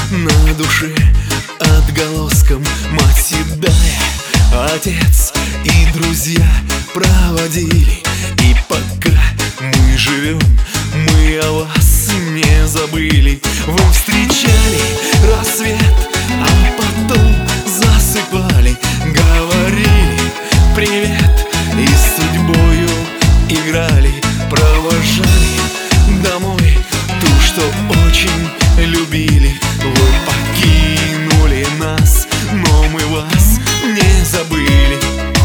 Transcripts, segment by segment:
на душе отголоском мать седая, отец и друзья проводили. И пока мы живем, мы о вас не забыли. Вы встречали рассвет, а потом засыпали, говорили привет и с судьбою играли. Провожали домой ту, что очень любили. Вы покинули нас, но мы вас не забыли.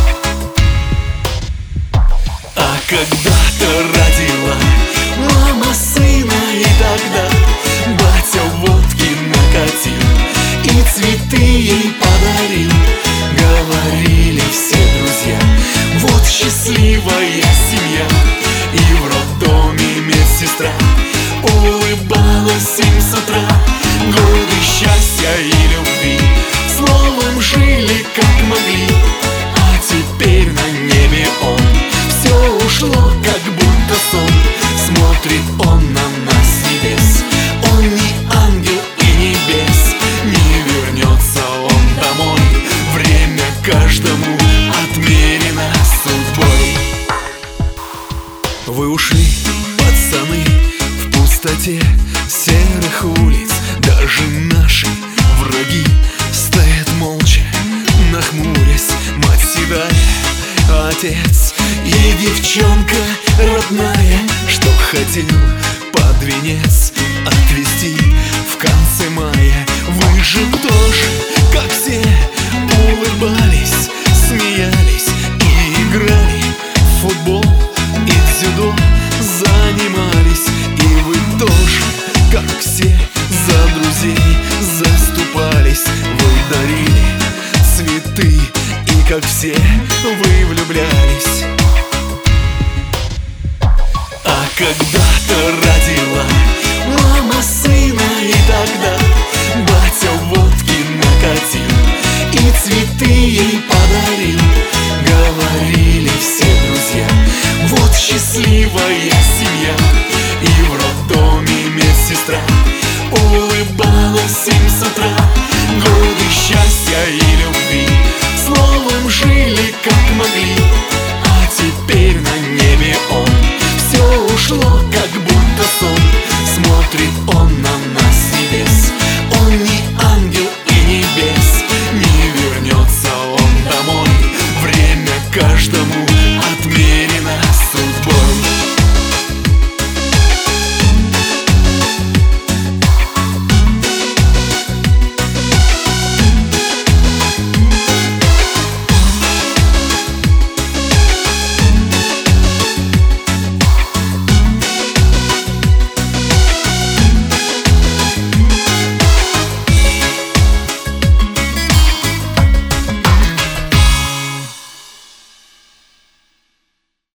А когда-то родила мама сына, и тогда батя водки накатил и цветы ей подарил. Говорили все друзья: вот счастливая семья. И в роддоме медсестра улыбалась им с утра. Годы счастья и любви, словом жили как могли. А теперь на небе он, все ушло как будто сон. Смотрит он на нас с небес, он не ангел и не бес. Не вернется он домой, время каждому отмерено судьбой. Вы ушли, пацаны, в пустоте серых улиц. Даже наши враги стоят молча, нахмурясь. Мать седая, отец и девчонка родная, что хотел под венец отвезти в конце мая. Вы же тоже, как все, улыбались, смеялись и играли в футбол и дзюдо занимались. И вы тоже, как все, за друзей заступались. Вы дарили цветы, и как все, вы влюблялись. А когда-то родила мама сына, и тогда батя водки накатил и цветы ей подарил. Говорили все друзья: вот счастливая семья. И в роддоме медсестра улыбалась им с утра. Годы счастья и любви, словом жили как могли. А теперь на небе он, все ушло как будто сон. Смотрит он на